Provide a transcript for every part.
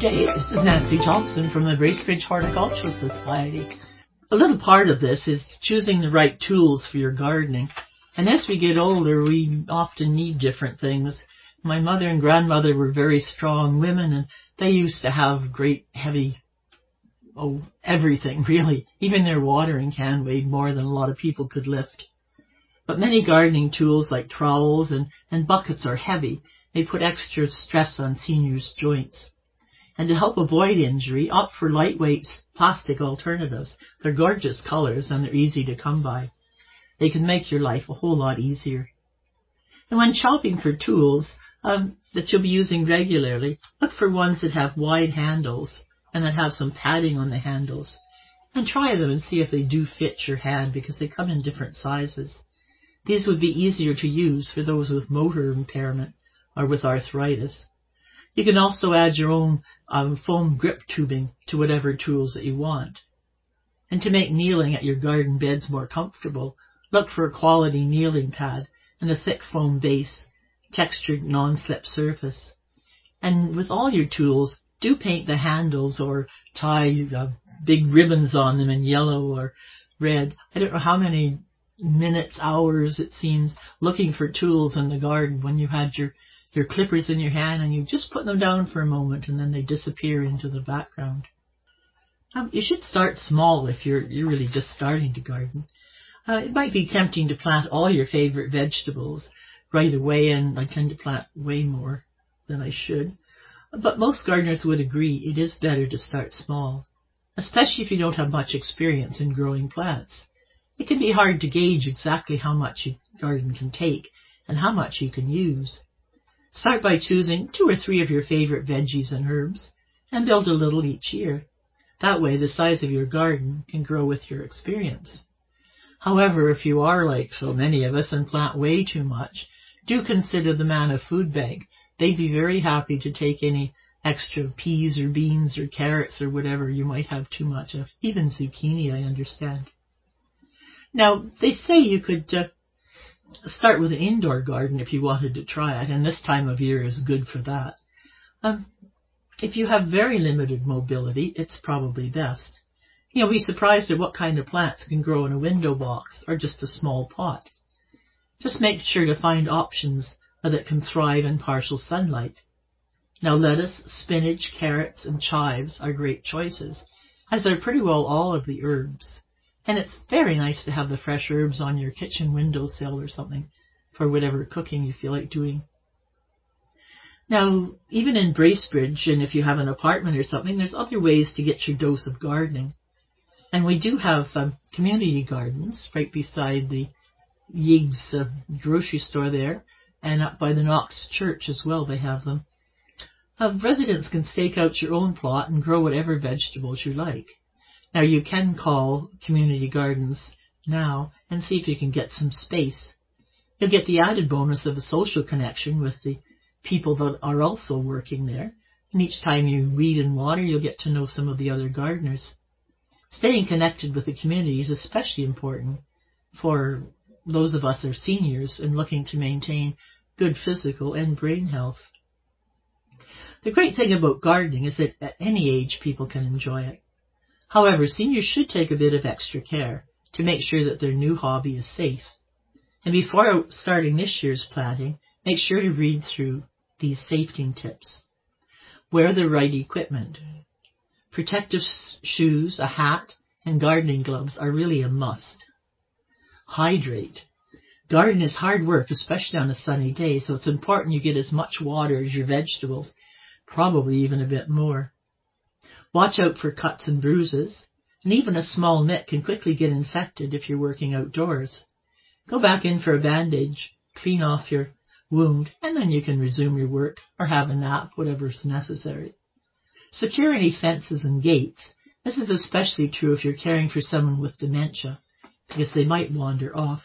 day. This is Nancy Thompson from the Bracebridge Horticultural Society. A little part of this is choosing the right tools for your gardening. And as we get older, we often need different things. My mother and grandmother were very strong women, and they used to have great heavy, everything really. Even their watering can weighed more than a lot of people could lift. But many gardening tools like trowels and buckets are heavy. They put extra stress on seniors' joints. And to help avoid injury, opt for lightweight plastic alternatives. They're gorgeous colors and they're easy to come by. They can make your life a whole lot easier. And when shopping for tools that you'll be using regularly, look for ones that have wide handles and that have some padding on the handles. And try them and see if they do fit your hand, because they come in different sizes. These would be easier to use for those with motor impairment or with arthritis. You can also add your own foam grip tubing to whatever tools that you want. And to make kneeling at your garden beds more comfortable, look for a quality kneeling pad and a thick foam base, textured non-slip surface. And with all your tools, do paint the handles or tie big ribbons on them in yellow or red. I don't know how many minutes, hours, it seems, looking for tools in the garden when you had your clippers in your hand and you just put them down for a moment and then they disappear into the background. You should start small if you're really just starting to garden. It might be tempting to plant all your favorite vegetables right away, and I tend to plant way more than I should. But most gardeners would agree it is better to start small, especially if you don't have much experience in growing plants. It can be hard to gauge exactly how much your garden can take and how much you can use. Start by choosing 2 or 3 of your favorite veggies and herbs and build a little each year. That way the size of your garden can grow with your experience. However, if you are like so many of us and plant way too much, do consider the Manna Food Bank. They'd be very happy to take any extra peas or beans or carrots or whatever you might have too much of. Even zucchini, I understand. Now, they say you could start with an indoor garden if you wanted to try it, and this time of year is good for that. If you have very limited mobility, it's probably best. You'll be surprised at what kind of plants can grow in a window box or just a small pot. Just make sure to find options that can thrive in partial sunlight. Now, lettuce, spinach, carrots, and chives are great choices, as they're pretty well all of the herbs. And it's very nice to have the fresh herbs on your kitchen windowsill or something for whatever cooking you feel like doing. Now, even in Bracebridge, and if you have an apartment or something, there's other ways to get your dose of gardening. And we do have community gardens right beside the Yigs grocery store there, and up by the Knox Church as well, they have them. Residents can stake out your own plot and grow whatever vegetables you like. Now, you can call community gardens now and see if you can get some space. You'll get the added bonus of a social connection with the people that are also working there. And each time you weed and water, you'll get to know some of the other gardeners. Staying connected with the community is especially important for those of us who are seniors and looking to maintain good physical and brain health. The great thing about gardening is that at any age people can enjoy it. However, seniors should take a bit of extra care to make sure that their new hobby is safe. And before starting this year's planting, make sure to read through these safety tips. Wear the right equipment. Protective shoes, a hat, and gardening gloves are really a must. Hydrate. Garden is hard work, especially on a sunny day, so it's important you get as much water as your vegetables, probably even a bit more. Watch out for cuts and bruises, and even a small nick can quickly get infected if you're working outdoors. Go back in for a bandage, clean off your wound, and then you can resume your work or have a nap, whatever is necessary. Secure any fences and gates. This is especially true if you're caring for someone with dementia, because they might wander off.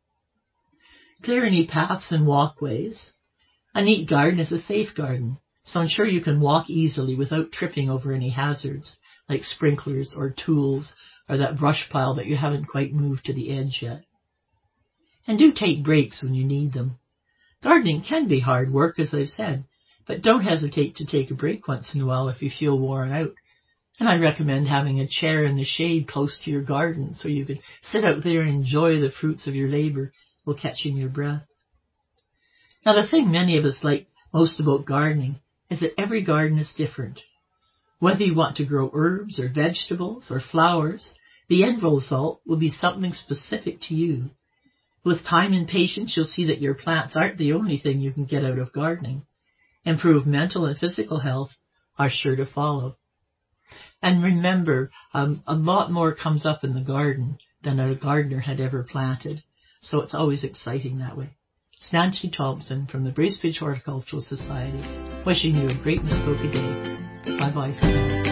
Clear any paths and walkways. A neat garden is a safe garden, so ensure you can walk easily without tripping over any hazards, like sprinklers or tools or that brush pile that you haven't quite moved to the edge yet. And do take breaks when you need them. Gardening can be hard work, as I've said, But don't hesitate to take a break once in a while if you feel worn out. And I recommend having a chair in the shade close to your garden so you can sit out there and enjoy the fruits of your labor while catching your breath. Now, the thing many of us like most about gardening is that every garden is different. Whether you want to grow herbs or vegetables or flowers, the end result will be something specific to you. With time and patience, you'll see that your plants aren't the only thing you can get out of gardening. Improved mental and physical health are sure to follow. And remember, a lot more comes up in the garden than a gardener had ever planted. So it's always exciting that way. It's Nancy Thompson from the Bracebridge Horticultural Society, wishing you a great Muskoka day. Bye-bye for now.